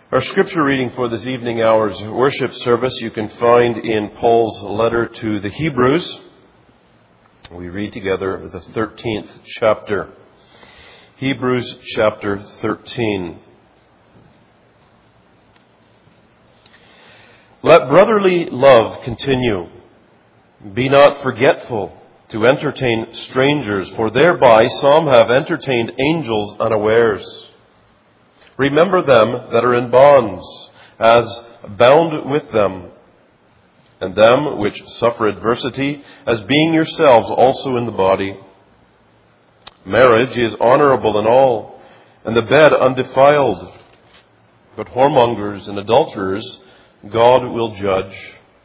Our scripture reading for this evening hour's worship service you can find in Paul's letter to the Hebrews. We read together the 13th chapter. Hebrews chapter 13. Let brotherly love continue. Be not forgetful to entertain strangers, for thereby some have entertained angels unawares. Remember them that are in bonds, as bound with them, and them which suffer adversity, as being yourselves also in the body. Marriage is honorable in all, and the bed undefiled. But whoremongers and adulterers God will judge.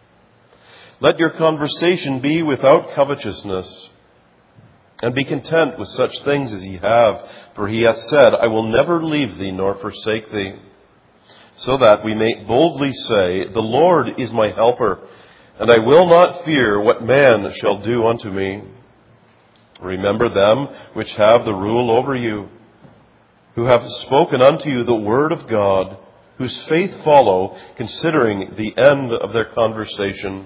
Let your conversation be without covetousness, and be content with such things as ye have, for he hath said, I will never leave thee nor forsake thee. So that we may boldly say, the Lord is my helper, and I will not fear what man shall do unto me. Remember them which have the rule over you, who have spoken unto you the word of God, whose faith follow, considering the end of their conversation.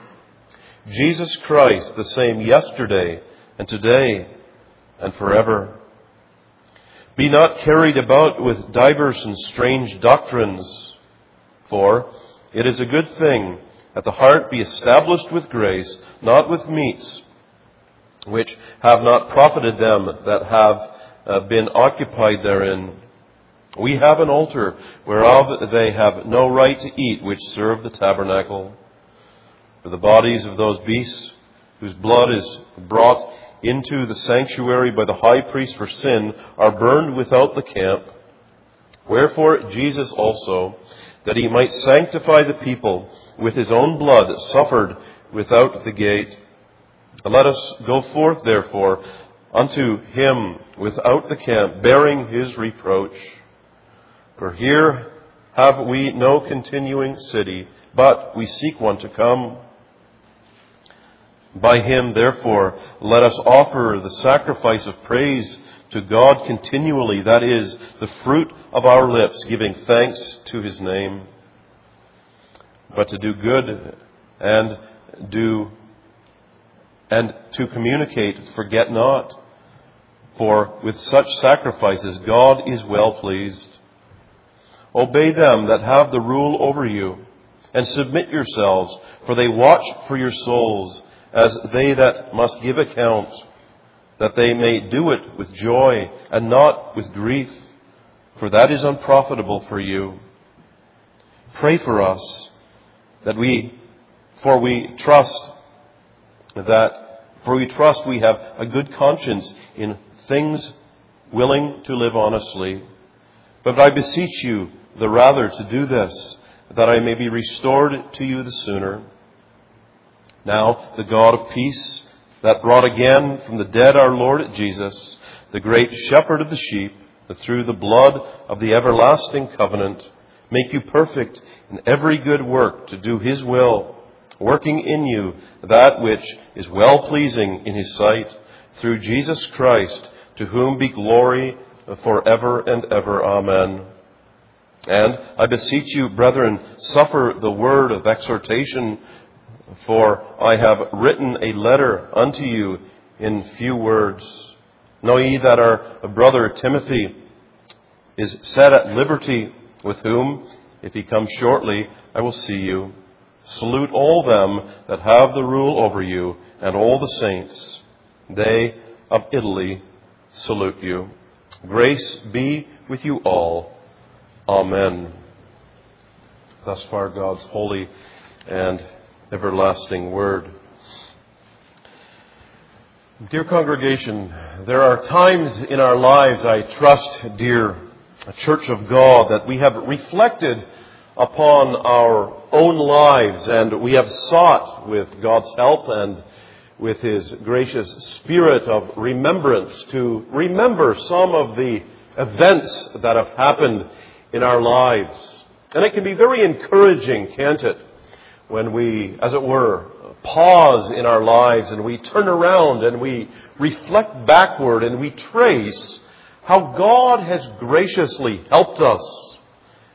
Jesus Christ, the same yesterday, and today, and forever. Be not carried about with diverse and strange doctrines, for it is a good thing that the heart be established with grace, not with meats, which have not profited them that have been occupied therein. We have an altar whereof they have no right to eat, which serve the tabernacle. For the bodies of those beasts whose blood is brought into the sanctuary by the high priest for sin are burned without the camp. Wherefore Jesus also, that he might sanctify the people with his own blood, suffered without the gate. Let us go forth therefore unto him without the camp, bearing his reproach. For here have we no continuing city, but we seek one to come. By him, therefore, let us offer the sacrifice of praise to God continually, that is, the fruit of our lips, giving thanks to his name. But to do good and to communicate, forget not, for with such sacrifices God is well pleased. Obey them that have the rule over you, and submit yourselves, for they watch for your souls, as they that must give account, that they may do it with joy and not with grief, for that is unprofitable for you. Pray for us, for we trust we have a good conscience in things, willing to live honestly. But I beseech you the rather to do this, that I may be restored to you the sooner. Now the God of peace, that brought again from the dead our Lord Jesus, the great shepherd of the sheep, that through the blood of the everlasting covenant, make you perfect in every good work to do his will, working in you that which is well-pleasing in his sight, through Jesus Christ, to whom be glory forever and ever. Amen. And I beseech you, brethren, suffer the word of exhortation, for I have written a letter unto you in few words. Know ye that our brother Timothy is set at liberty, with whom, if he comes shortly, I will see you. Salute all them that have the rule over you, and all the saints. They of Italy salute you. Grace be with you all. Amen. Thus far God's holy and everlasting word. Dear congregation, there are times in our lives, I trust, dear Church of God, that we have reflected upon our own lives, and we have sought, with God's help and with his gracious spirit of remembrance, to remember some of the events that have happened in our lives. And it can be very encouraging, can't it, when we, as it were, pause in our lives and we turn around and we reflect backward and we trace how God has graciously helped us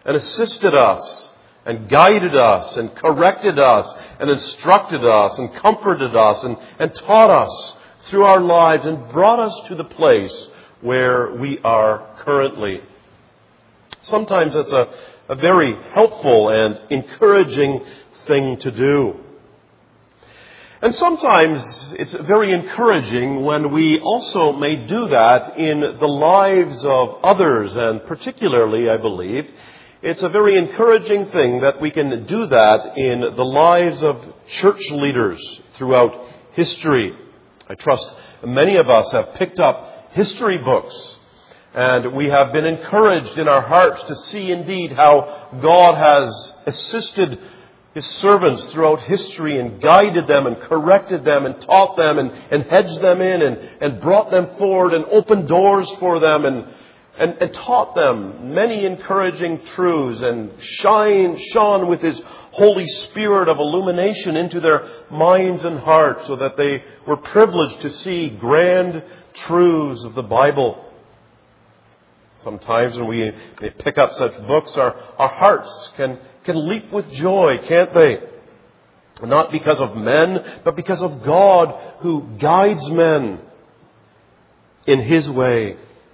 and assisted us and guided us and corrected us and instructed us and comforted us and taught us through our lives and brought us to the place where we are currently. Sometimes it's a very helpful and encouraging thing to do. And sometimes it's very encouraging when we also may do that in the lives of others, and particularly, I believe, it's a very encouraging thing that we can do that in the lives of church leaders throughout history. I trust many of us have picked up history books, and we have been encouraged in our hearts to see indeed how God has assisted His servants throughout history and guided them and corrected them and taught them and hedged them in and brought them forward and opened doors for them and taught them many encouraging truths and shone with His Holy Spirit of illumination into their minds and hearts so that they were privileged to see grand truths of the Bible. Sometimes when we pick up such books, our hearts can leap with joy, can't they? Not because of men, but because of God who guides men in His way.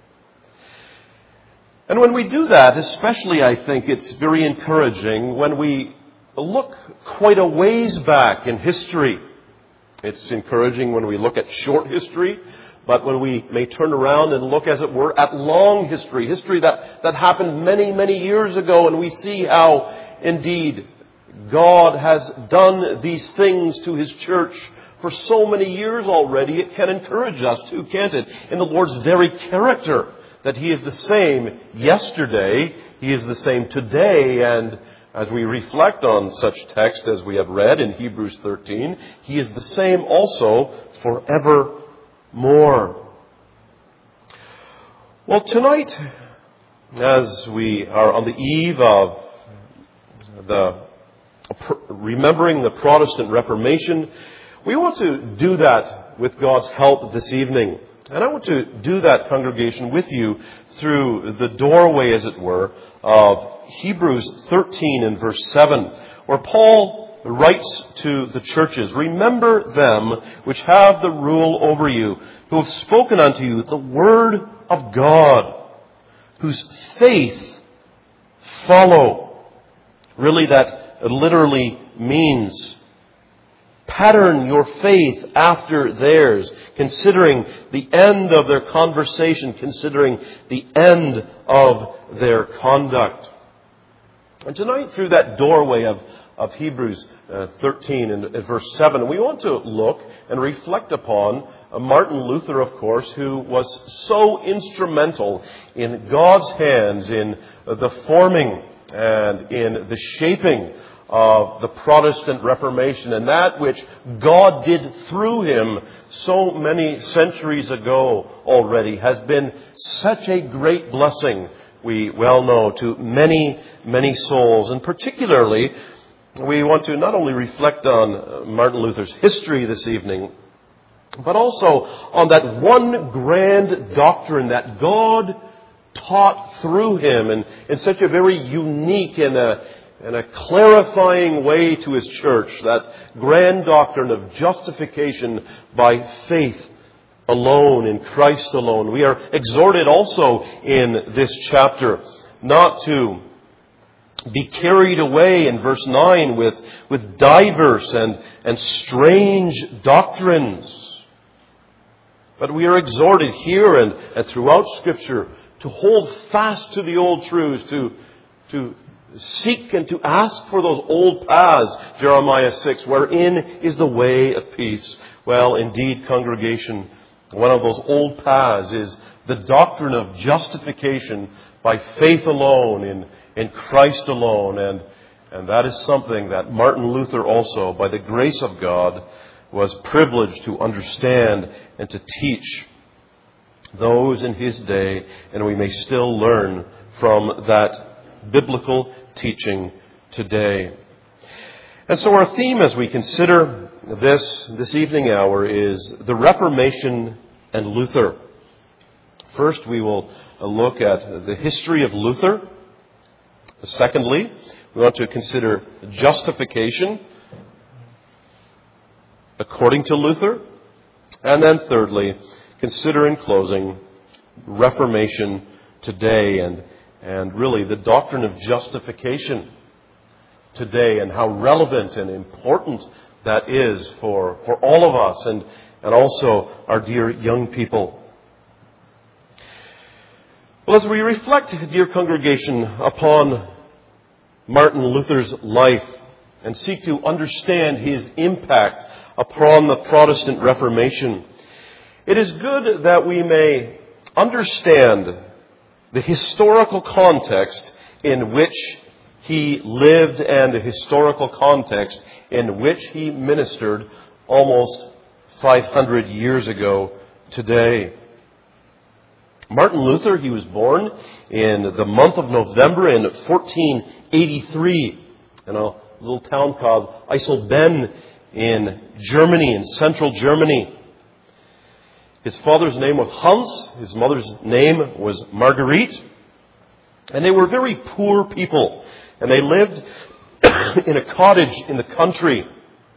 And when we do that, especially I think it's very encouraging when we look quite a ways back in history. It's encouraging when we look at short history, but when we may turn around and look, as it were, at long history that happened many, many years ago, and we see how, indeed, God has done these things to His church for so many years already, it can encourage us too, can't it? In the Lord's very character, that He is the same yesterday, He is the same today, and as we reflect on such text as we have read in Hebrews 13, He is the same also forevermore. Well, tonight, as we are on the eve of remembering the Protestant Reformation, we want to do that with God's help this evening. And I want to do that, congregation, with you through the doorway, as it were, of Hebrews 13 and verse 7, where Paul writes to the churches, "Remember them which have the rule over you, who have spoken unto you the word of God, whose faith follow." Really, that literally means pattern your faith after theirs, considering the end of their conversation, considering the end of their conduct. And tonight, through that doorway of Hebrews 13 and verse 7, we want to look and reflect upon Martin Luther, of course, who was so instrumental in God's hands in the forming and in the shaping of the Protestant Reformation, and that which God did through him so many centuries ago already has been such a great blessing, we well know, to many, many souls. And particularly, we want to not only reflect on Martin Luther's history this evening, but also on that one grand doctrine that God taught through him in such a very unique and a clarifying way to His church, that grand doctrine of justification by faith alone, in Christ alone. We are exhorted also in this chapter not to be carried away, in verse 9, with diverse and strange doctrines. But we are exhorted here and throughout Scripture to hold fast to the old truths, to seek and to ask for those old paths, Jeremiah 6, wherein is the way of peace. Well, indeed, congregation, one of those old paths is the doctrine of justification by faith alone, in Christ alone. And that is something that Martin Luther also, by the grace of God, was privileged to understand and to teach those in his day. And we may still learn from that biblical teaching today. And so our theme as we consider this evening hour is the Reformation and Luther. First, we will look at the history of Luther. Secondly, we want to consider justification according to Luther. And then thirdly, consider in closing Reformation today and really the doctrine of justification today and how relevant and important that is for all of us and also our dear young people. Well, as we reflect, dear congregation, upon Martin Luther's life and seek to understand his impact upon the Protestant Reformation, it is good that we may understand the historical context in which he lived and the historical context in which he ministered almost 500 years ago today. Martin Luther, he was born in the month of November in 1483 in a little town called Eisleben in Germany, in central Germany. His father's name was Hans. His mother's name was Marguerite. And they were very poor people. And they lived in a cottage in the country.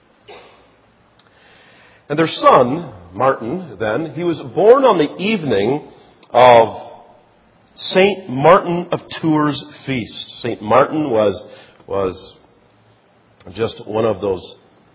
And their son, Martin, then, he was born on the evening of St. Martin of Tours' feast. St. Martin was just one of those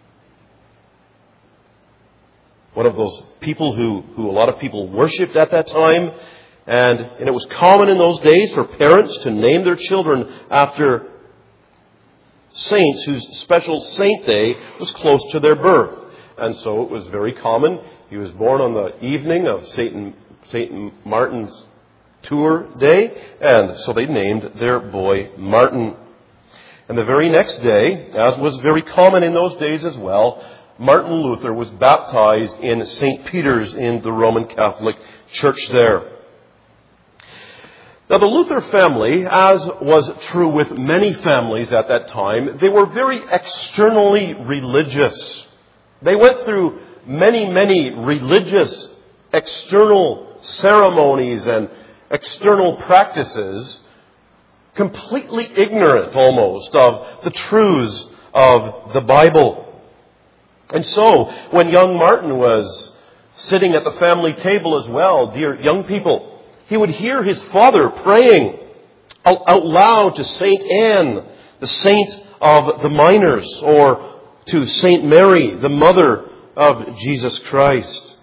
people who a lot of people worshipped at that time. And it was common in those days for parents to name their children after saints whose special saint day was close to their birth. And so it was very common. He was born on the evening of St. Martin's Tour Day, and so they named their boy Martin. And the very next day, as was very common in those days as well, Martin Luther was baptized in St. Peter's in the Roman Catholic Church there. Now, the Luther family, as was true with many families at that time, they were very externally religious. They went through many religious external ceremonies and external practices, completely ignorant almost of the truths of the Bible. And so, when young Martin was sitting at the family table as well, dear young people, he would hear his father praying out loud to Saint Anne, the saint of the miners, or to Saint Mary, the mother of Jesus Christ.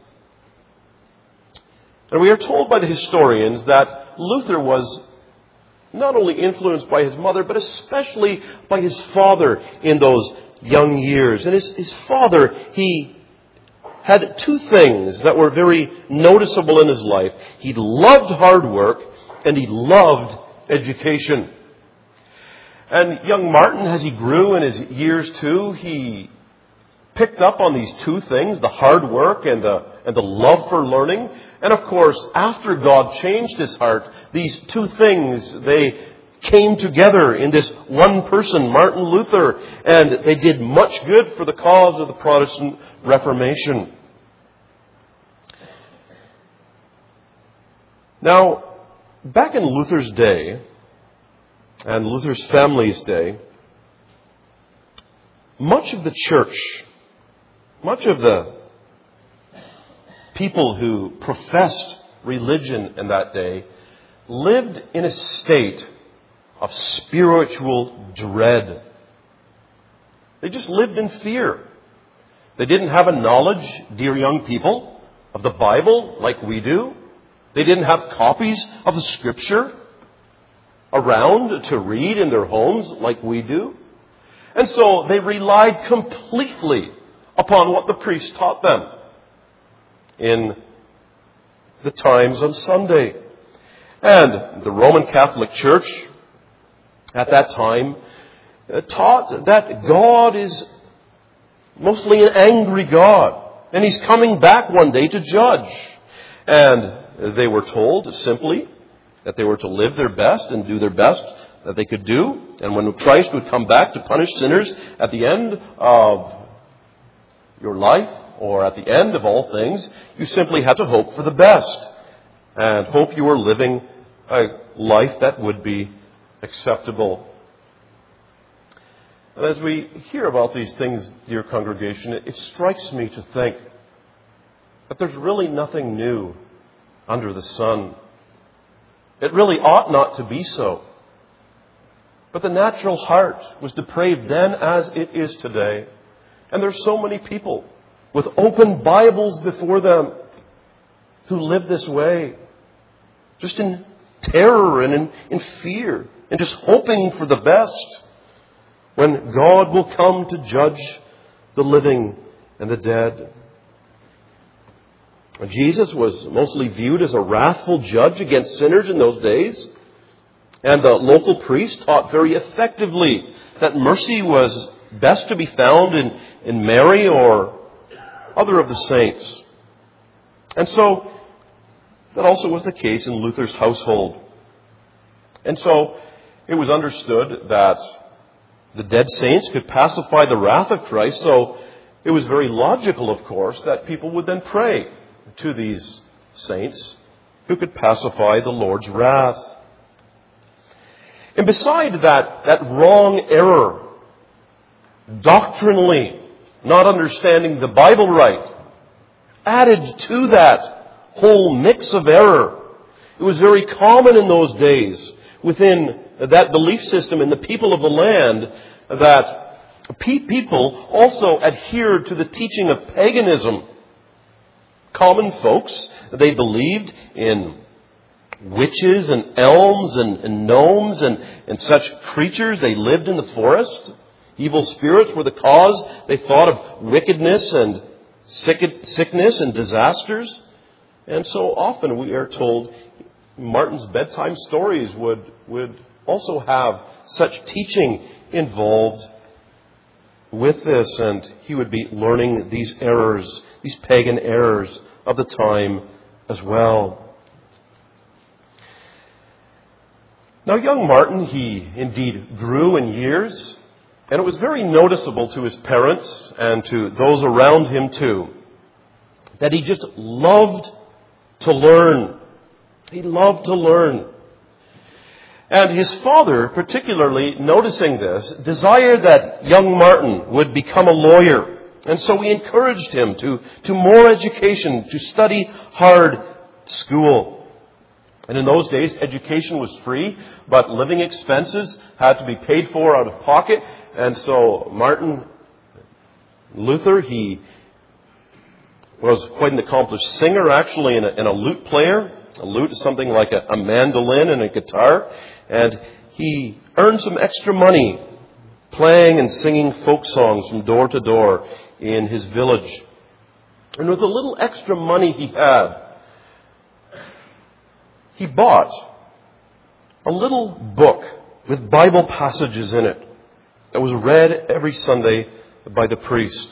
And we are told by the historians that Luther was not only influenced by his mother, but especially by his father in those young years. And his father, he had two things that were very noticeable in his life. He loved hard work and he loved education. And young Martin, as he grew in his years too, he picked up on these two things, the hard work and the love for learning. And of course, after God changed his heart, these two things, they came together in this one person, Martin Luther, and they did much good for the cause of the Protestant Reformation. Now, back in Luther's day, and Luther's family's day, much of the church, much of the people who professed religion in that day lived in a state of spiritual dread. They just lived in fear. They didn't have a knowledge, dear young people, of the Bible like we do. They didn't have copies of the Scripture around to read in their homes like we do. And so they relied completely upon what the priest taught them in the times on Sunday. And the Roman Catholic Church at that time taught that God is mostly an angry God, and He's coming back one day to judge. And they were told simply that they were to live their best and do their best that they could do. And when Christ would come back to punish sinners at the end of your life, or at the end of all things, you simply had to hope for the best and hope you were living a life that would be acceptable And as we hear about these things, dear congregation, it strikes me to think that there's really nothing new under the sun. It really ought not to be so. But the natural heart was depraved then as it is today. And there's so many people with open Bibles before them who live this way, just in terror and in fear, and just hoping for the best when God will come to judge the living and the dead. Jesus was mostly viewed as a wrathful judge against sinners in those days. And the local priest taught very effectively that mercy was best to be found in Mary or other of the saints. And so that also was the case in Luther's household. And so it was understood that the dead saints could pacify the wrath of Christ. So it was very logical, of course, that people would then pray to these saints who could pacify the Lord's wrath. And beside that wrong error, doctrinally not understanding the Bible right, added to that whole mix of error, it was very common in those days within that belief system in the people of the land that people also adhered to the teaching of paganism. Common folks, they believed in witches and elms and gnomes and such creatures. They lived in the forest. Evil spirits were the cause, they thought, of wickedness and sickness and disasters. And so often we are told Martin's bedtime stories would also have such teaching involved with this, and he would be learning these errors, these pagan errors of the time as well. Now, young Martin, he indeed grew in years, and it was very noticeable to his parents and to those around him too, that he just loved to learn. He loved to learn. And his father, particularly noticing this, desired that young Martin would become a lawyer. And so he encouraged him to more education, to study hard school. And in those days, education was free, but living expenses had to be paid for out of pocket. And so Martin Luther, he was quite an accomplished singer, actually, and a lute player. A lute is something like a mandolin and a guitar. And he earned some extra money playing and singing folk songs from door to door in his village. And with the little extra money he had, he bought a little book with Bible passages in it that was read every Sunday by the priest.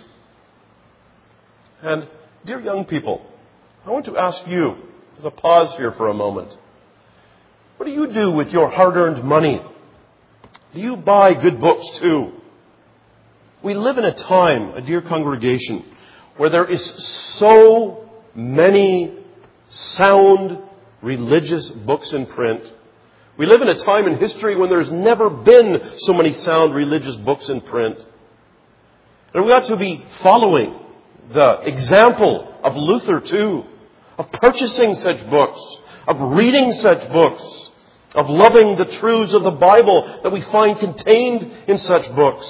And, dear young people, I want to ask you, there's a pause here for a moment. What do you do with your hard-earned money? Do you buy good books too? We live in a time, a dear congregation, where there is so many sound religious books in print. We live in a time in history when there's never been so many sound religious books in print. And we ought to be following the example of Luther too, of purchasing such books, of reading such books, of loving the truths of the Bible that we find contained in such books.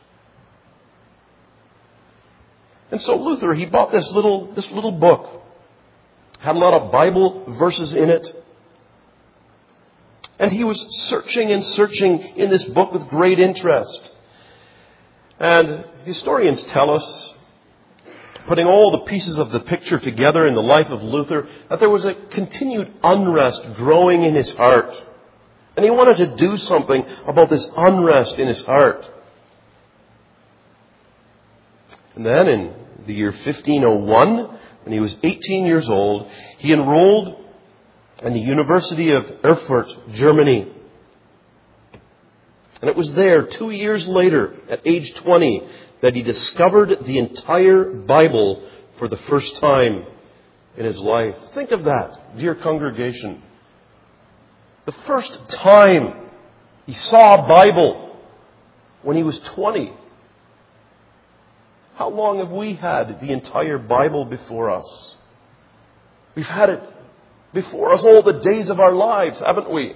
And so Luther, he bought this little book. Had a lot of Bible verses in it. And he was searching and searching in this book with great interest. And historians tell us, putting all the pieces of the picture together in the life of Luther, that there was a continued unrest growing in his heart. And he wanted to do something about this unrest in his heart. And then in the year 1501, when he was 18 years old, he enrolled in the University of Erfurt, Germany. And it was there, 2 years later, at age 20, that he discovered the entire Bible for the first time in his life. Think of that, dear congregation. The first time he saw a Bible, when he was 20. How long have we had the entire Bible before us? We've had it before us all the days of our lives, haven't we?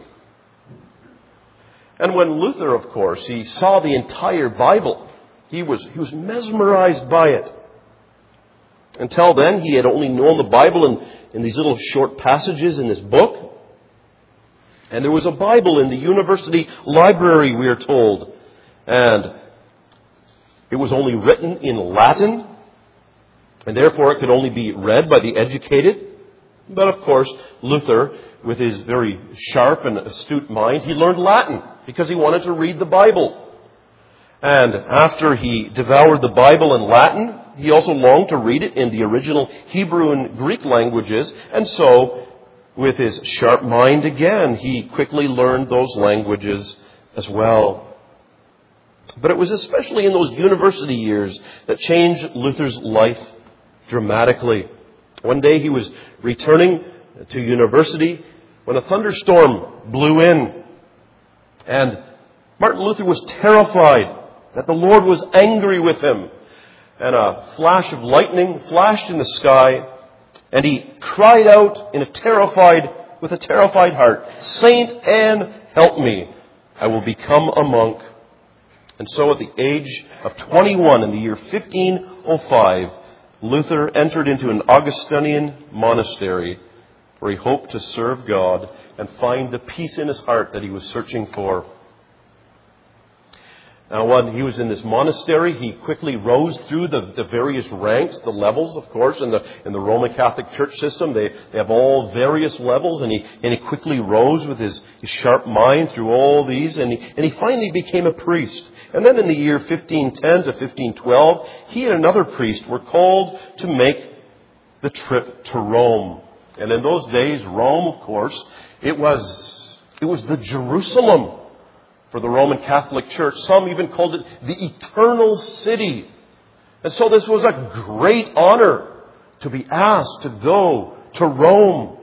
And when Luther, of course, he saw the entire Bible, he was mesmerized by it. Until then, he had only known the Bible in these little short passages in this book. And there was a Bible in the university library, we are told. And it was only written in Latin, and therefore it could only be read by the educated. But of course, Luther, with his very sharp and astute mind, he learned Latin because he wanted to read the Bible. And after he devoured the Bible in Latin, he also longed to read it in the original Hebrew and Greek languages. And so, with his sharp mind again, he quickly learned those languages as well. But it was especially in those university years that changed Luther's life dramatically. One day he was returning to university when a thunderstorm blew in. And Martin Luther was terrified that the Lord was angry with him. And a flash of lightning flashed in the sky, and he cried out with a terrified heart, "Saint Anne, help me. I will become a monk." And so at the age of 21 in the year 1505, Luther entered into an Augustinian monastery where he hoped to serve God and find the peace in his heart that he was searching for. Now, when he was in this monastery, he quickly rose through the various ranks, the levels, of course, in the Roman Catholic Church system. They have all various levels, and he quickly rose with his sharp mind through all these, and he finally became a priest. And then in the year 1510 to 1512, he and another priest were called to make the trip to Rome. And in those days, Rome, of course, it was the Jerusalem for the Roman Catholic Church. Some even called it the Eternal City. And so this was a great honor to be asked to go to Rome.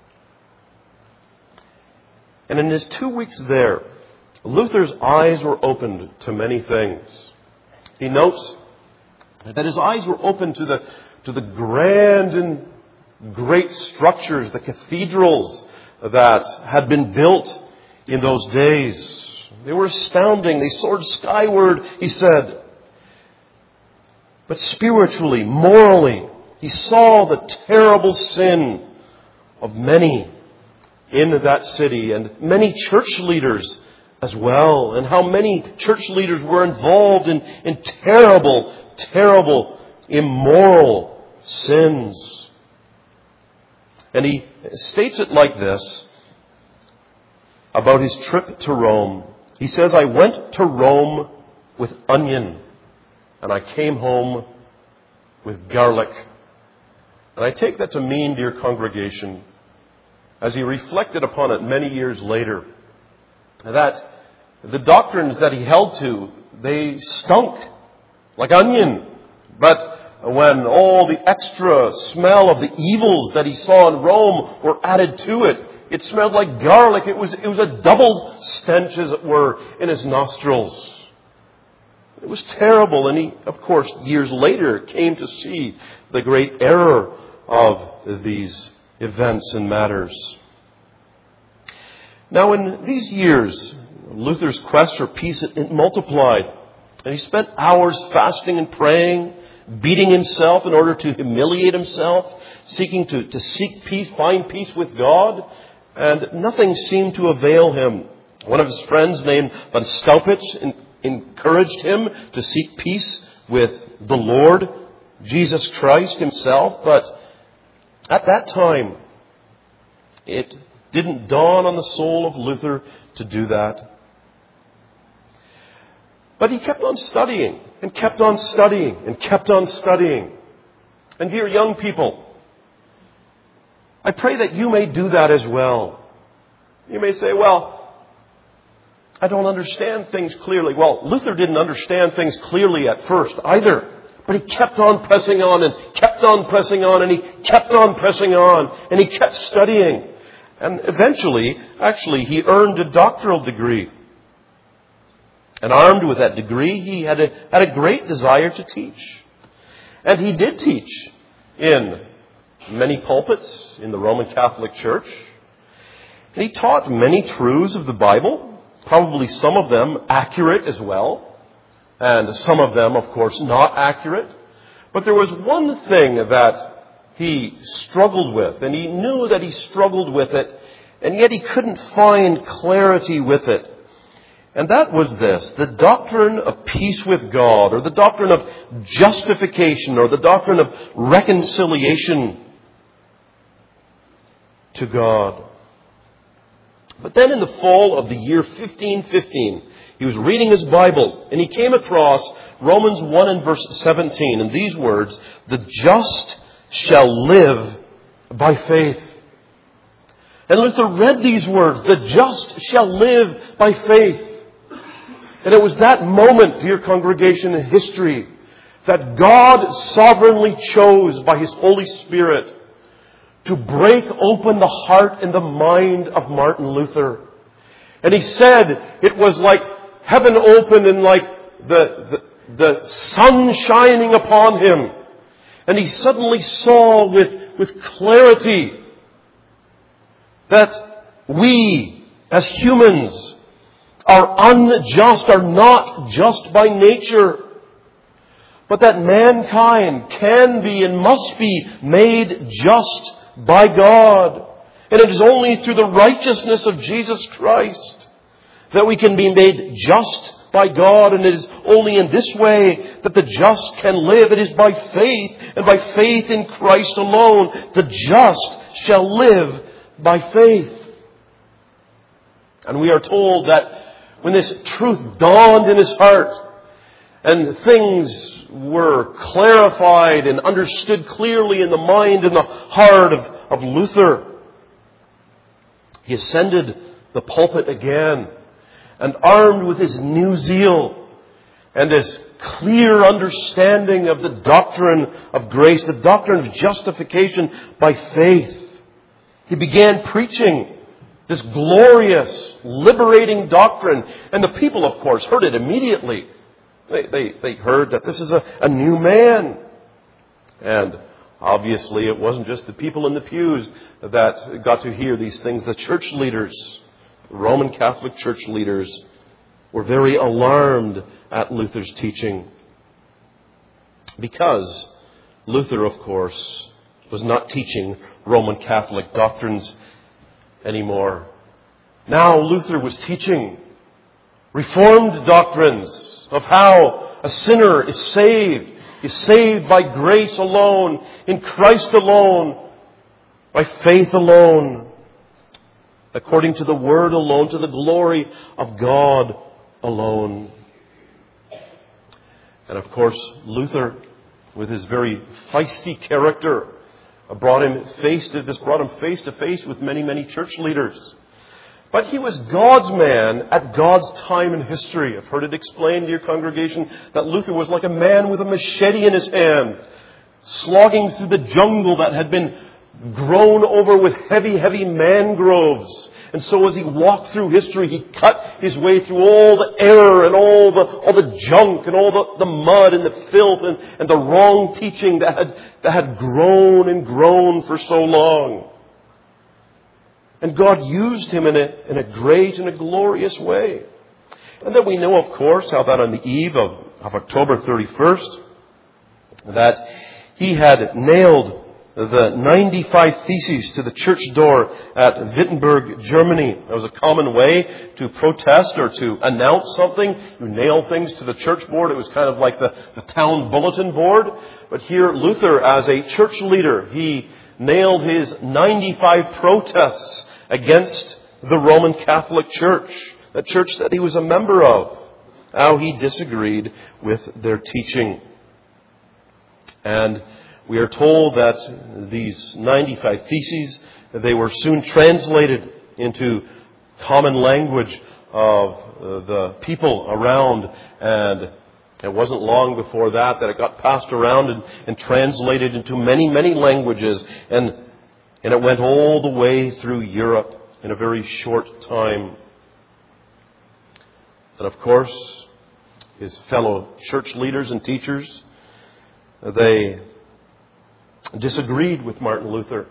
And in his 2 weeks there, Luther's eyes were opened to many things. He notes that his eyes were opened to the grand and great structures, the cathedrals that had been built in those days. They were astounding. They soared skyward, he said. But spiritually, morally, he saw the terrible sin of many in that city and many church leaders as well, and how many church leaders were involved in terrible, terrible, immoral sins. And he states it like this about his trip to Rome. He says, "I went to Rome with onion, and I came home with garlic." And I take that to mean, dear congregation, as he reflected upon it many years later, that the doctrines that he held to, they stunk like onion. But when all the extra smell of the evils that he saw in Rome were added to it, it smelled like garlic. It was a double stench, as it were, in his nostrils. It was terrible. And he, of course, years later came to see the great error of these events and matters. Now, in these years, Luther's quest for peace, it multiplied. And he spent hours fasting and praying, beating himself in order to humiliate himself, seeking to seek peace, find peace with God. And nothing seemed to avail him. One of his friends named von Staupitz encouraged him to seek peace with the Lord, Jesus Christ himself. But at that time, it didn't dawn on the soul of Luther to do that. But he kept on studying and kept on studying and kept on studying. And dear young people, I pray that you may do that as well. You may say, "Well, I don't understand things clearly." Well, Luther didn't understand things clearly at first either. But he kept on pressing on and kept on pressing on and he kept on pressing on and he kept studying. And eventually, actually, he earned a doctoral degree. And armed with that degree, he had a great desire to teach. And he did teach in many pulpits in the Roman Catholic Church. And he taught many truths of the Bible, probably some of them accurate as well, and some of them, of course, not accurate. But there was one thing that he struggled with, and he knew that he struggled with it, and yet he couldn't find clarity with it. And that was this: the doctrine of peace with God, or the doctrine of justification, or the doctrine of reconciliation to God. But then in the fall of the year 1515, he was reading his Bible, and he came across Romans 1 and verse 17, and these words: "The just shall live by faith." And Luther read these words: "The just shall live by faith." And it was that moment, dear congregation, in history that God sovereignly chose by His Holy Spirit to break open the heart and the mind of Martin Luther. And he said it was like heaven opened and like the sun shining upon him. And he suddenly saw with clarity that we as humans are unjust, are not just by nature, but that mankind can be and must be made just by God. And it is only through the righteousness of Jesus Christ that we can be made just by God. And it is only in this way that the just can live. It is by faith, and by faith in Christ alone. The just shall live by faith. And we are told that when this truth dawned in his heart and things were clarified and understood clearly in the mind and the heart of Luther, he ascended the pulpit again, and armed with his new zeal and this clear understanding of the doctrine of grace, the doctrine of justification by faith, he began preaching this glorious, liberating doctrine. And the people, of course, heard it immediately. They heard that this is a new man. And obviously it wasn't just the people in the pews that got to hear these things. The church leaders, Roman Catholic church leaders, were very alarmed at Luther's teaching. Because Luther, of course, was not teaching Roman Catholic doctrines anymore. Now Luther was teaching Reformed doctrines of how a sinner is saved by grace alone, in Christ alone, by faith alone, according to the Word alone, to the glory of God alone. And of course, Luther, with his very feisty character, brought him face to face with many, many church leaders. But he was God's man at God's time in history. I've heard it explained, dear congregation, that Luther was like a man with a machete in his hand, slogging through the jungle that had been grown over with heavy, heavy mangroves. And so as he walked through history, he cut his way through all the error and all the junk and all the mud and the filth and the wrong teaching that had grown and grown for so long. And God used him in a great and a glorious way. And then we know, of course, how that on the eve of October 31st, that he had nailed the 95 Theses to the church door at Wittenberg, Germany. That was a common way to protest or to announce something. You nail things to the church board. It was kind of like the town bulletin board. But here, Luther, as a church leader, he nailed his 95 protests against the Roman Catholic Church, the church that he was a member of, how he disagreed with their teaching. And we are told that these 95 Theses, they were soon translated into common language of the people around, and it wasn't long before that it got passed around and translated into many, many languages, and it went all the way through Europe in a very short time. And of course, his fellow church leaders and teachers. They disagreed with Martin Luther.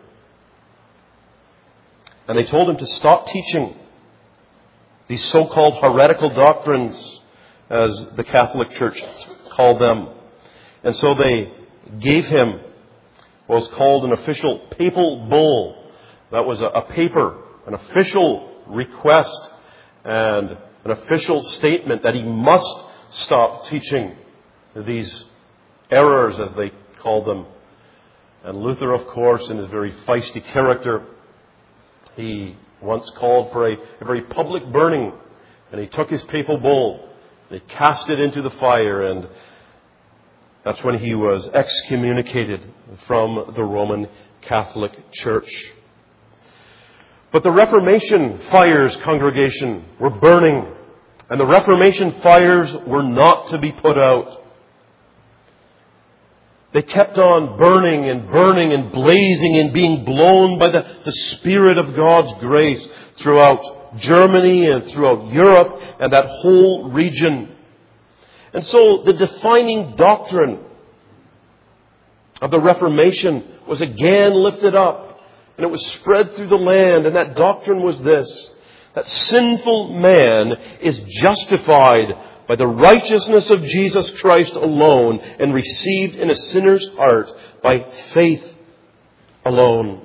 And they told him to stop teaching these so-called heretical doctrines, as the Catholic Church called them. And so they gave him what was called an official papal bull. That was a paper, an official request and an official statement that he must stop teaching these errors, as they called them. And Luther, of course, in his very feisty character, he once called for a very public burning, and he took his papal bull and he cast it into the fire, and that's when he was excommunicated from the Roman Catholic Church. But the Reformation fires, congregation, were burning, and the Reformation fires were not to be put out. They kept on burning and blazing and being blown by the Spirit of God's grace throughout Germany and throughout Europe and that whole region. And so the defining doctrine of the Reformation was again lifted up, and it was spread through the land. And that doctrine was this: that sinful man is justified by the righteousness of Jesus Christ alone and received in a sinner's heart by faith alone.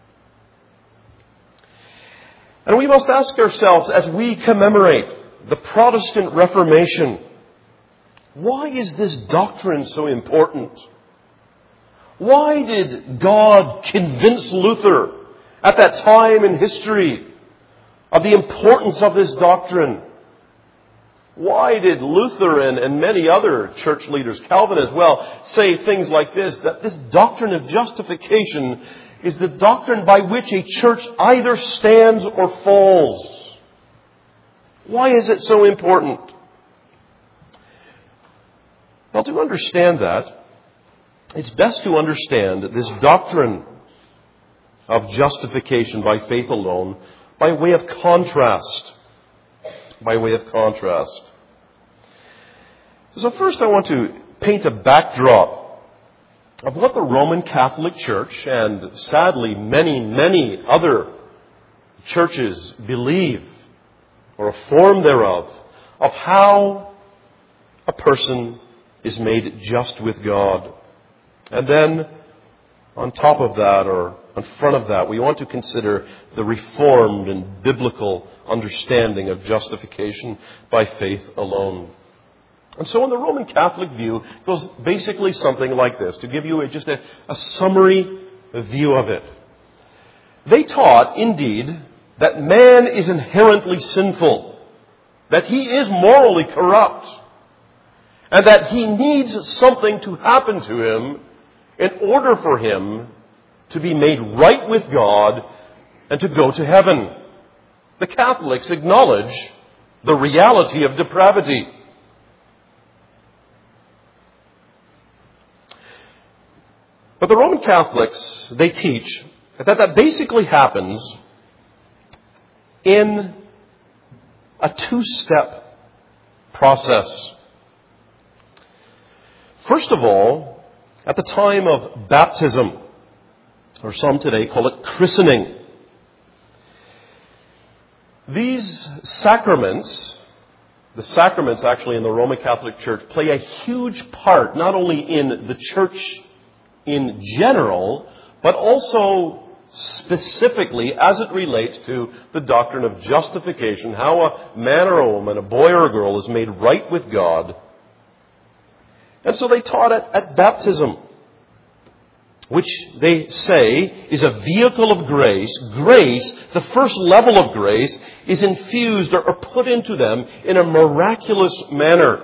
And we must ask ourselves, as we commemorate the Protestant Reformation, why is this doctrine so important? Why did God convince Luther at that time in history of the importance of this doctrine? Why did Luther and many other church leaders, Calvin as well, say things like this, that this doctrine of justification is the doctrine by which a church either stands or falls? Why is it so important? Well, to understand that, it's best to understand this doctrine of justification by faith alone by way of contrast. So first I want to paint a backdrop of what the Roman Catholic Church, and sadly many other churches, believe, or a form thereof, of how a person is made just with God. And then, on top of that, or in front of that, we want to consider the reformed and biblical understanding of justification by faith alone. And so in the Roman Catholic view, it goes basically something like this, to give you just a summary view of it. They taught, indeed, that man is inherently sinful, that he is morally corrupt, and that he needs something to happen to him in order for him to be made right with God and to go to heaven. The Catholics acknowledge the reality of depravity. But the Roman Catholics, they teach that basically happens in a two-step process. First of all, at the time of baptism, or some today call it christening, these sacraments, the sacraments actually in the Roman Catholic Church, play a huge part not only in the church in general, but also specifically as it relates to the doctrine of justification, how a man or a woman, a boy or a girl, is made right with God. And so they taught it at baptism, which they say is a vehicle of grace. Grace, the first level of grace, is infused or put into them in a miraculous manner.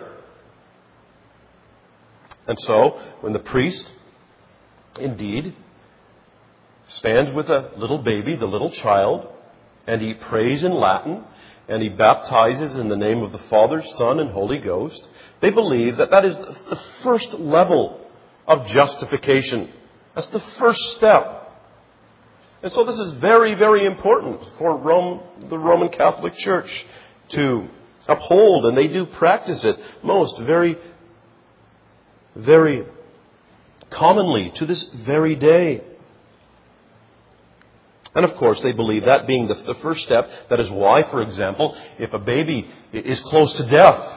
And so, when the priest indeed stands with a little baby, the little child, and he prays in Latin, and he baptizes in the name of the Father, Son, and Holy Ghost, they believe that is the first level of justification. That's the first step. And so this is very, very important for the Roman Catholic Church to uphold, and they do practice it most very, very commonly to this very day. And of course, they believe that being the first step. That is why, for example, if a baby is close to death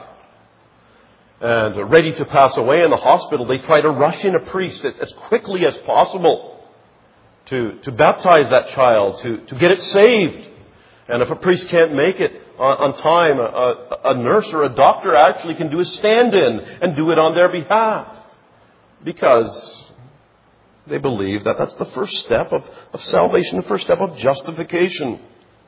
and ready to pass away in the hospital, they try to rush in a priest as quickly as possible to baptize that child, to get it saved. And if a priest can't make it on time, a nurse or a doctor actually can do a stand-in and do it on their behalf, because they believe that that's the first step of salvation, the first step of justification.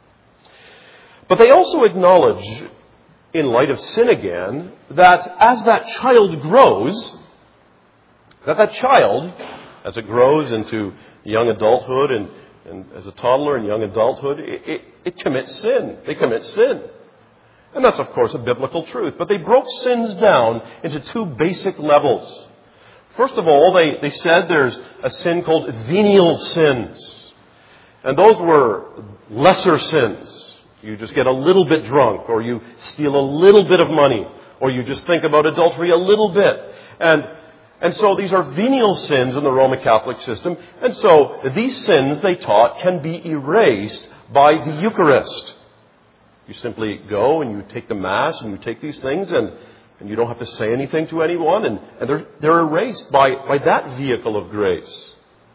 But they also acknowledge, in light of sin again, that as that child grows, that child, as it grows into young adulthood and as a toddler in young adulthood, it commits sin. They commit sin. And that's, of course, a biblical truth. But they broke sins down into two basic levels. First of all, they said there's a sin called venial sins. And those were lesser sins. You just get a little bit drunk, or you steal a little bit of money, or you just think about adultery a little bit. And so these are venial sins in the Roman Catholic system. And so these sins, they taught, can be erased by the Eucharist. You simply go and you take the Mass and you take these things, and you don't have to say anything to anyone, and they're erased by that vehicle of grace.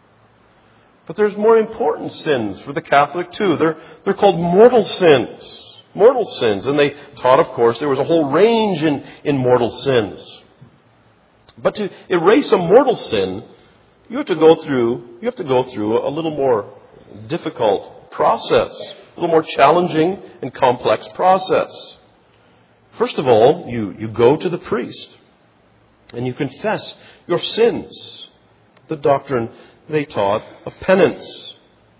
But there's more important sins for the Catholic too. They're called mortal sins. Mortal sins. And they taught, of course, there was a whole range in mortal sins. But to erase a mortal sin, you have to go through a little more difficult process, a little more challenging and complex process. First of all, you go to the priest and you confess your sins. The doctrine they taught of penance.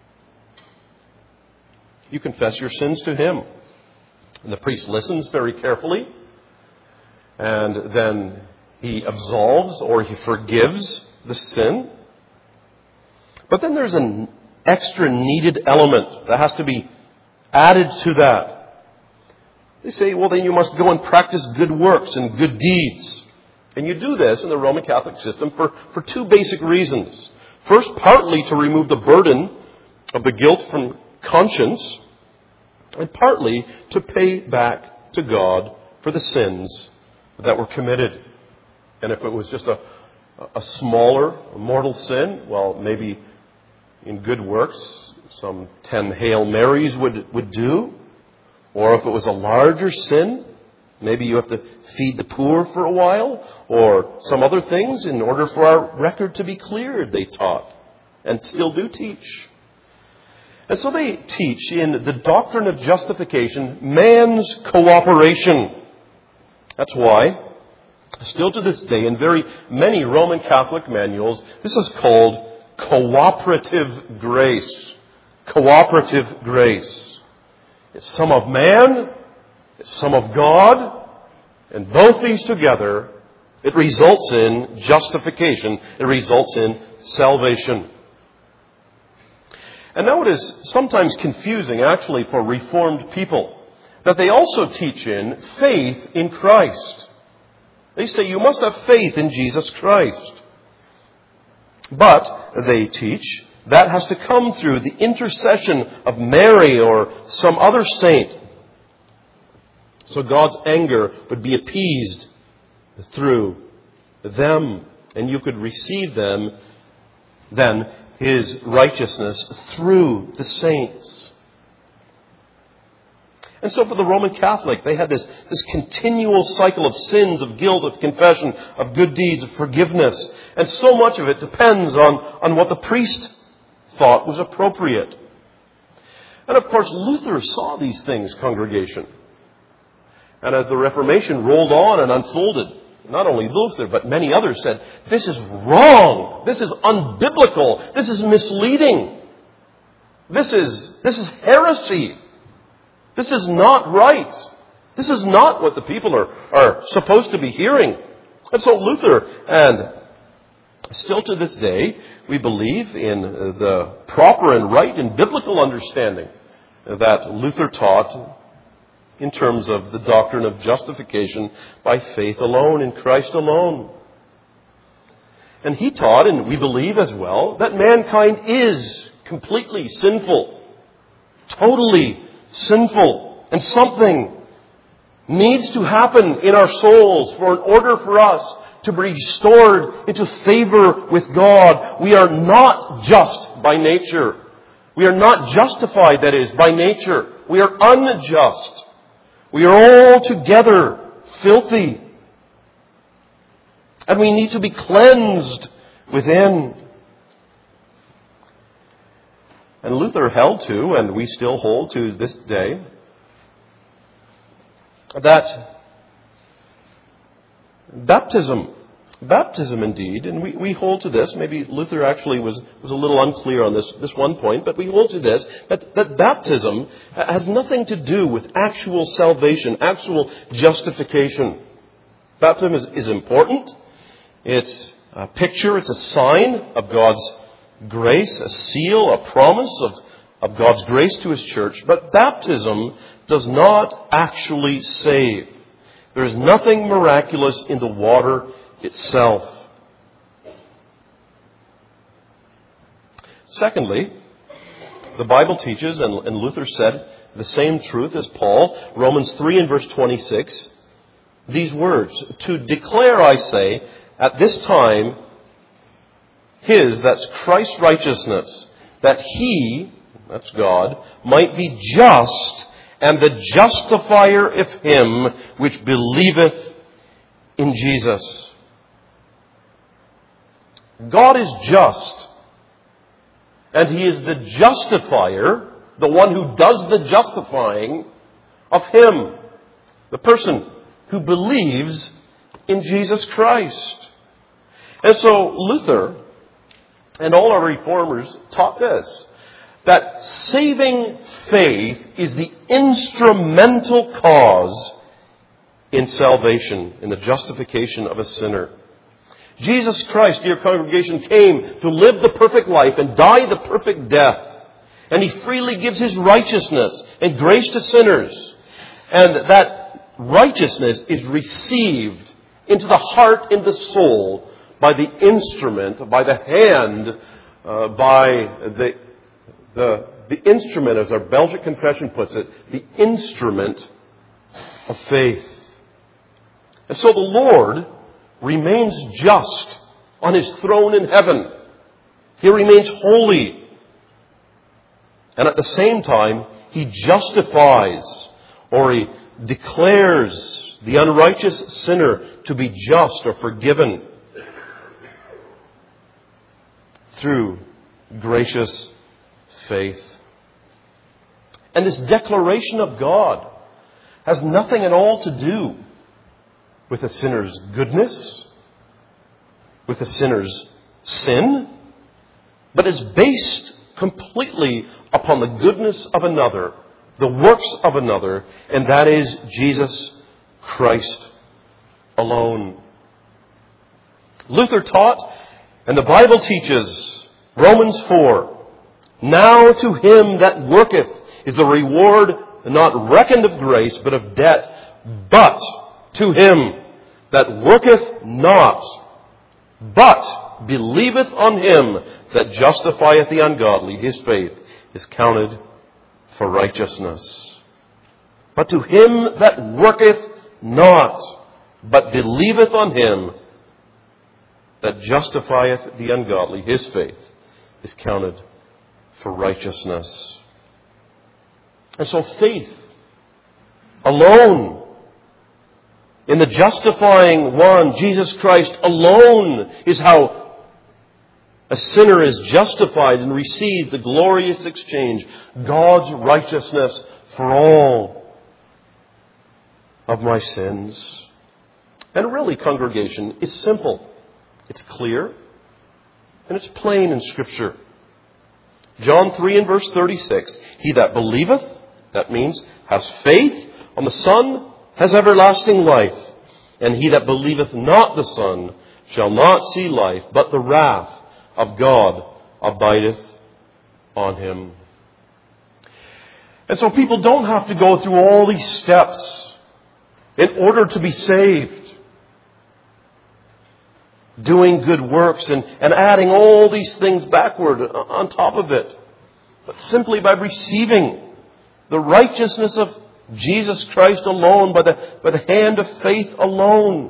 You confess your sins to him. And the priest listens very carefully, and then he absolves or he forgives the sin. But then there's an extra needed element that has to be added to that. They say, well, then you must go and practice good works and good deeds. And you do this in the Roman Catholic system for two basic reasons. First, partly to remove the burden of the guilt from conscience, and partly to pay back to God for the sins that were committed. And if it was just a smaller mortal sin, well, maybe in good works, some 10 Hail Marys would do. Or if it was a larger sin, maybe you have to feed the poor for a while, or some other things in order for our record to be cleared, they taught, and still do teach. And so they teach in the doctrine of justification man's cooperation. That's why, still to this day, in very many Roman Catholic manuals, this is called cooperative grace. Cooperative grace. It's some of man, it's some of God, and both these together, it results in justification. It results in salvation. And now it is sometimes confusing, actually, for Reformed people, that they also teach in faith in Christ. They say you must have faith in Jesus Christ. But they teach that has to come through the intercession of Mary or some other saint. So God's anger would be appeased through them, and you could receive them, then, His righteousness through the saints. And so for the Roman Catholic, they had this continual cycle of sins, of guilt, of confession, of good deeds, of forgiveness. And so much of it depends on what the priest thought was appropriate. And of course, Luther saw these things, congregation. And as the Reformation rolled on and unfolded, not only Luther, but many others said, this is wrong. This is unbiblical. This is misleading. This is heresy. This is not right. This is not what the people are supposed to be hearing. And so Luther, and still to this day, we believe in the proper and right and biblical understanding that Luther taught in terms of the doctrine of justification by faith alone, in Christ alone. And he taught, and we believe as well, that mankind is completely sinful, totally sinful, and something needs to happen in our souls in order for us to be restored into favor with God. We are not just by nature. We are not justified, that is, by nature. We are unjust. We are altogether filthy. And we need to be cleansed within. And Luther held to, and we still hold to this day, that baptism indeed, and we hold to this, maybe Luther actually was a little unclear on this one point, but we hold to this, that baptism has nothing to do with actual salvation, actual justification. Baptism is important. It's a picture, it's a sign of God's grace, a seal, a promise of God's grace to His church. But baptism does not actually save. There is nothing miraculous in the water itself. Secondly, the Bible teaches, and Luther said the same truth as Paul, Romans 3 and verse 26, these words, "To declare, I say, at this time, that's Christ's righteousness, that He," that's God, "might be just, and the justifier of him which believeth in Jesus." God is just, and He is the justifier, the one who does the justifying of him, the person who believes in Jesus Christ. And so Luther and all our reformers taught this, that saving faith is the instrumental cause in salvation, in the justification of a sinner. Jesus Christ, dear congregation, came to live the perfect life and die the perfect death. And He freely gives His righteousness and grace to sinners. And that righteousness is received into the heart and the soul by the instrument, by the hand, by the instrument, as our Belgic confession puts it, the instrument of faith. And so the Lord remains just on His throne in heaven. He remains holy. And at the same time, He justifies, or He declares the unrighteous sinner to be just or forgiven through gracious faith. And this declaration of God has nothing at all to do with a sinner's goodness, with a sinner's sin, but is based completely upon the goodness of another, the works of another, and that is Jesus Christ alone. Luther taught, and the Bible teaches, Romans 4, "Now to him that worketh is the reward not reckoned of grace, but of debt. But to him that worketh not, but believeth on him that justifieth the ungodly, his faith is counted for righteousness. But to him that worketh not, but believeth on him that justifieth the ungodly, his faith is counted for righteousness." And so faith alone in the justifying one, Jesus Christ alone, is how a sinner is justified and receives the glorious exchange, God's righteousness for all of my sins. And really, congregation, it's simple. It's clear. And it's plain in Scripture. John 3 and verse 36. "He that believeth," that means has faith on the Son, has everlasting life. "And he that believeth not the Son shall not see life, but the wrath of God abideth on him." And so people don't have to go through all these steps in order to be saved. Doing good works and adding all these things backward on top of it. But simply by receiving the righteousness of Jesus Christ alone, by the hand of faith alone.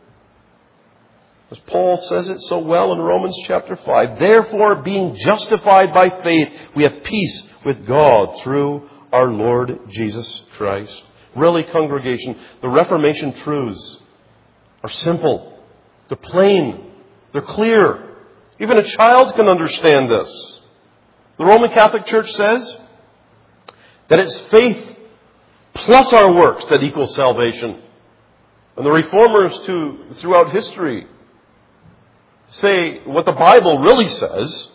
As Paul says it so well in Romans chapter 5, therefore, being justified by faith, we have peace with God through our Lord Jesus Christ. Really, congregation, the Reformation truths are simple. They're plain. They're clear. Even a child can understand this. The Roman Catholic Church says that it's faith plus our works that equals salvation. And the Reformers throughout history say what the Bible really says,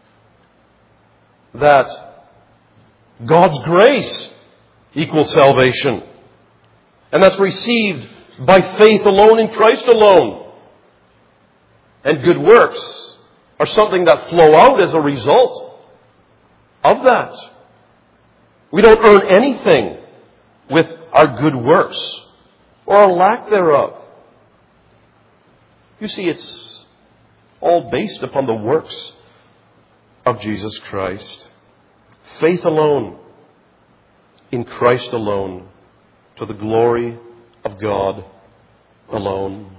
that God's grace equals salvation. And that's received by faith alone in Christ alone. And good works are something that flow out as a result of that. We don't earn anything with our good works or our lack thereof. You see, it's all based upon the works of Jesus Christ. Faith alone, in Christ alone, to the glory of God alone.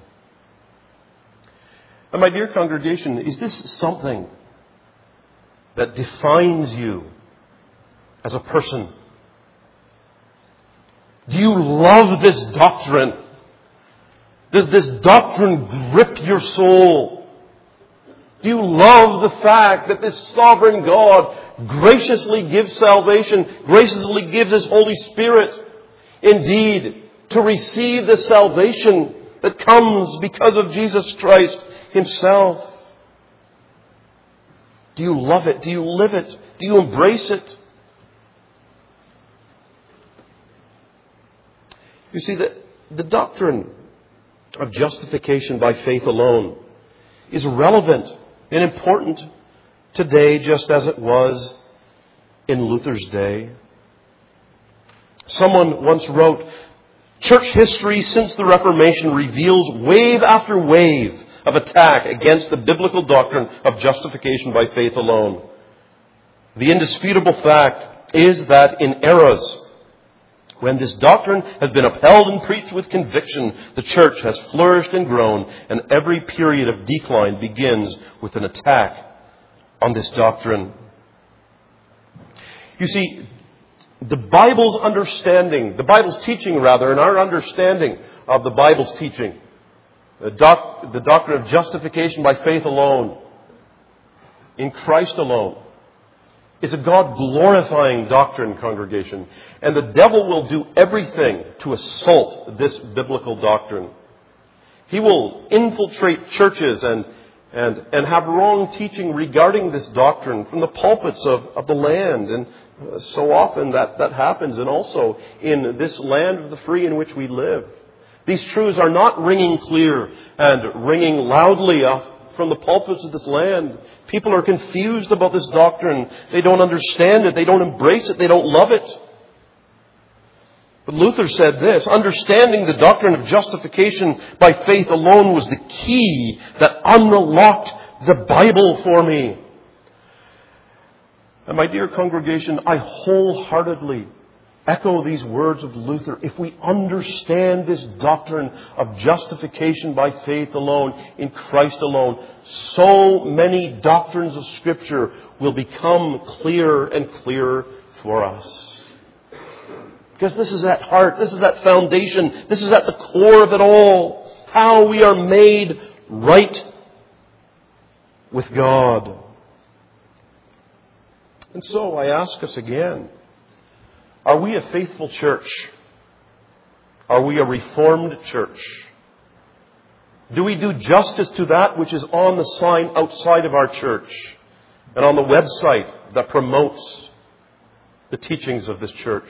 And my dear congregation, is this something that defines you as a person? Do you love this doctrine? Does this doctrine grip your soul? Do you love the fact that this sovereign God graciously gives salvation, graciously gives His Holy Spirit? Indeed, to receive the salvation that comes because of Jesus Christ Himself. Do you love it? Do you live it? Do you embrace it? You see, the doctrine of justification by faith alone is relevant and important today just as it was in Luther's day. Someone once wrote, church history since the Reformation reveals wave after wave of attack against the biblical doctrine of justification by faith alone. The indisputable fact is that in eras when this doctrine has been upheld and preached with conviction, the church has flourished and grown, and every period of decline begins with an attack on this doctrine. You see, the Bible's understanding, the Bible's teaching rather, and our understanding of the Bible's teaching, the doctrine of justification by faith alone, in Christ alone, is a God-glorifying doctrine, congregation. And the devil will do everything to assault this biblical doctrine. He will infiltrate churches and have wrong teaching regarding this doctrine from the pulpits of the land. And so often that happens, and also in this land of the free in which we live. These truths are not ringing clear and ringing loudly from the pulpits of this land. People are confused about this doctrine. They don't understand it. They don't embrace it. They don't love it. But Luther said this, understanding the doctrine of justification by faith alone was the key that unlocked the Bible for me. And my dear congregation, I wholeheartedly echo these words of Luther. If we understand this doctrine of justification by faith alone, in Christ alone, so many doctrines of Scripture will become clearer and clearer for us. Because this is at heart, this is at foundation, this is at the core of it all. How we are made right with God. And so I ask us again, are we a faithful church? Are we a reformed church? Do we do justice to that which is on the sign outside of our church and on the website that promotes the teachings of this church?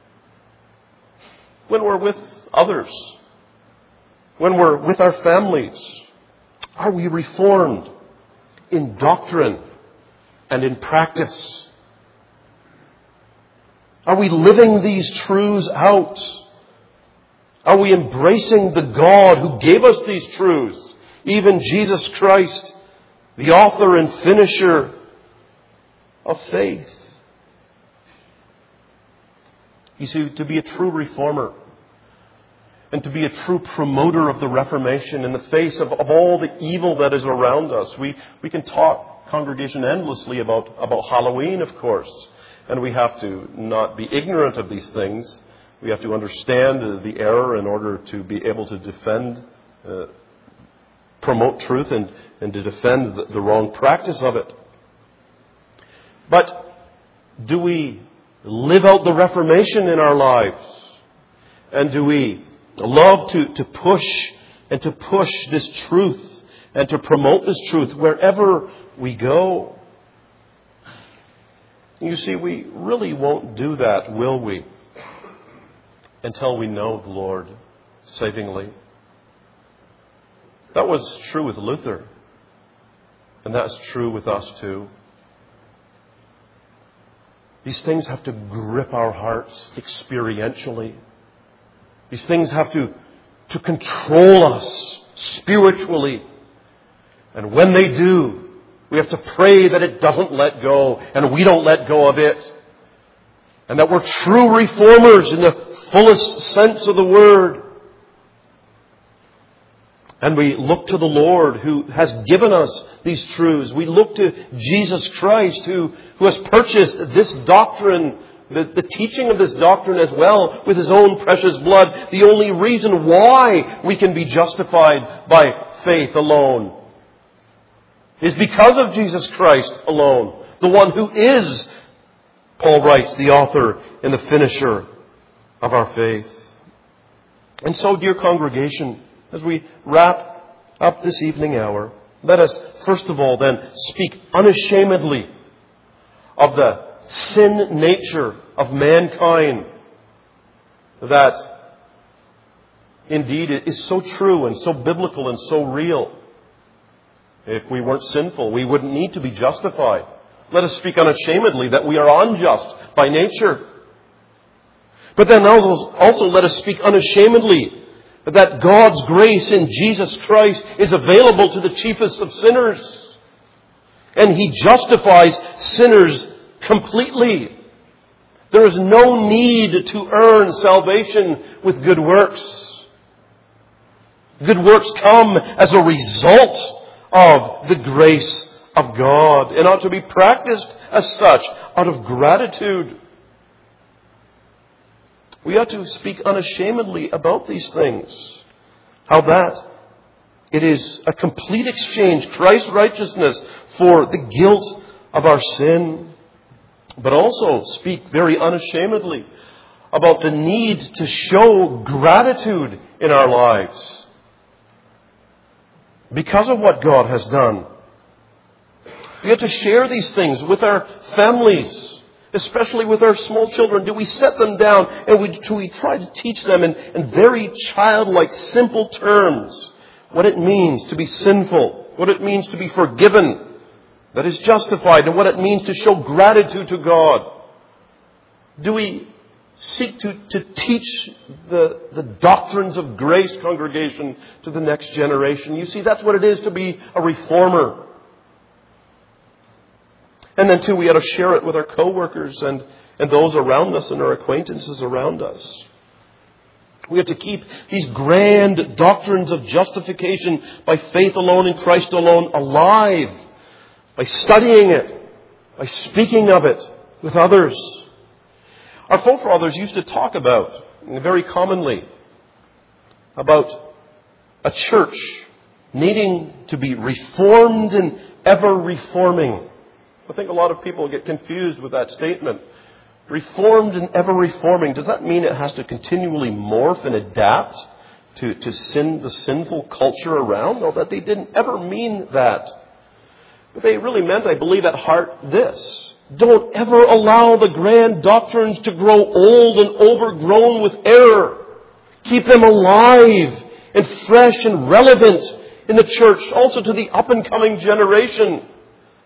When we're with others, when we're with our families, are we reformed in doctrine and in practice? Are we living these truths out? Are we embracing the God who gave us these truths? Even Jesus Christ, the author and finisher of faith. You see, to be a true reformer and to be a true promoter of the Reformation in the face of all the evil that is around us. We can talk, congregation, endlessly about Halloween, of course. And we have to not be ignorant of these things. We have to understand the error in order to be able to defend, promote truth and to defend the wrong practice of it. But do we live out the Reformation in our lives? And do we love to push this truth and to promote this truth wherever we go? You see, we really won't do that, will we? Until we know the Lord savingly. That was true with Luther. And that's true with us too. These things have to grip our hearts experientially. These things have to control us spiritually. And when they do, we have to pray that it doesn't let go and we don't let go of it. And that we're true reformers in the fullest sense of the word. And we look to the Lord who has given us these truths. We look to Jesus Christ who has purchased this doctrine, the teaching of this doctrine as well with His own precious blood. The only reason why we can be justified by faith alone is because of Jesus Christ alone. The one who is, Paul writes, the author and the finisher of our faith. And so, dear congregation, as we wrap up this evening hour, let us first of all then speak unashamedly of the sin nature of mankind that indeed is so true and so biblical and so real. If we weren't sinful, we wouldn't need to be justified. Let us speak unashamedly that we are unjust by nature. But then also let us speak unashamedly that God's grace in Jesus Christ is available to the chiefest of sinners. And He justifies sinners completely. There is no need to earn salvation with good works. Good works come as a result of the grace of God and ought to be practiced as such out of gratitude. We ought to speak unashamedly about these things. How that it is a complete exchange, Christ's righteousness for the guilt of our sin. But also speak very unashamedly about the need to show gratitude in our lives because of what God has done. We have to share these things with our families, especially with our small children. Do we set them down and do we try to teach them in very childlike, simple terms what it means to be sinful, what it means to be forgiven, that is justified, and what it means to show gratitude to God? Do we seek to teach the doctrines of grace, congregation, to the next generation? You see, that's what it is to be a reformer. And then too, we ought to share it with our co-workers and those around us and our acquaintances around us. We have to keep these grand doctrines of justification by faith alone in Christ alone alive by studying it, by speaking of it with others. Our forefathers used to talk about, very commonly, about a church needing to be reformed and ever reforming. I think a lot of people get confused with that statement. Reformed and ever reforming. Does that mean it has to continually morph and adapt to the sinful culture around? No, that they didn't ever mean that. But they really meant, I believe at heart, this. Don't ever allow the grand doctrines to grow old and overgrown with error. Keep them alive and fresh and relevant in the church, also to the up-and-coming generation.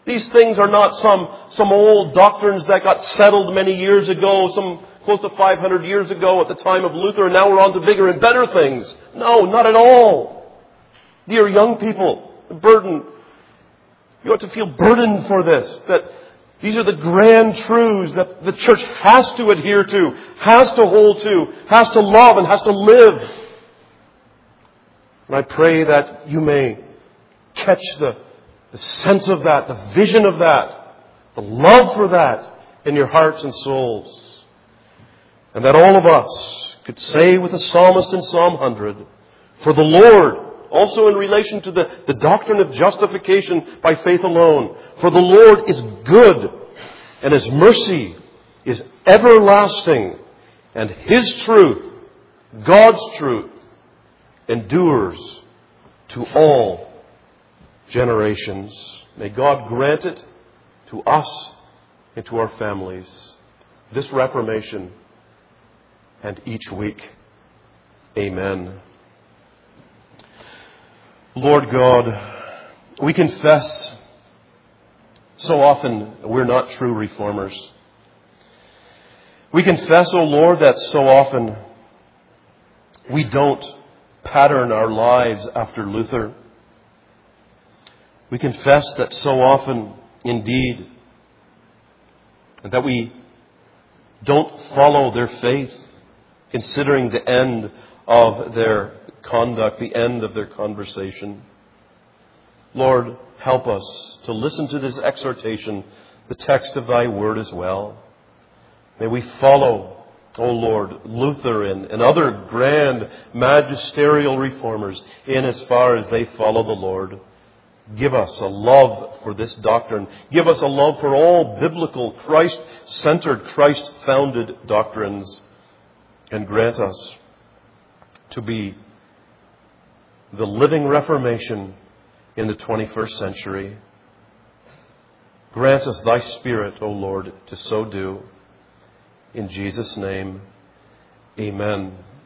These things are not some old doctrines that got settled many years ago, some close to 500 years ago at the time of Luther, and now we're on to bigger and better things. No, not at all. Dear young people, you ought to feel burdened for this, that these are the grand truths that the church has to adhere to, has to hold to, has to love, and has to live. And I pray that you may catch the sense of that, the vision of that, the love for that in your hearts and souls. And that all of us could say with the psalmist in Psalm 100, for the Lord, also in relation to the doctrine of justification by faith alone, for the Lord is good, and His mercy is everlasting, and His truth, God's truth, endures to all generations. May God grant it to us and to our families, this Reformation and each week. Amen. Lord God, we confess so often we're not true reformers. We confess, O Lord, that so often we don't pattern our lives after Luther. We confess that so often, indeed, that we don't follow their faith, considering the end of their conduct, the end of their conversation. Lord, help us to listen to this exhortation, the text of Thy Word as well. May we follow, O Lord, Luther and other grand magisterial reformers in as far as they follow the Lord. Give us a love for this doctrine. Give us a love for all biblical, Christ-centered, Christ-founded doctrines. And grant us to be the living Reformation in the 21st century. Grant us Thy Spirit, O Lord, to so do. In Jesus' name, amen.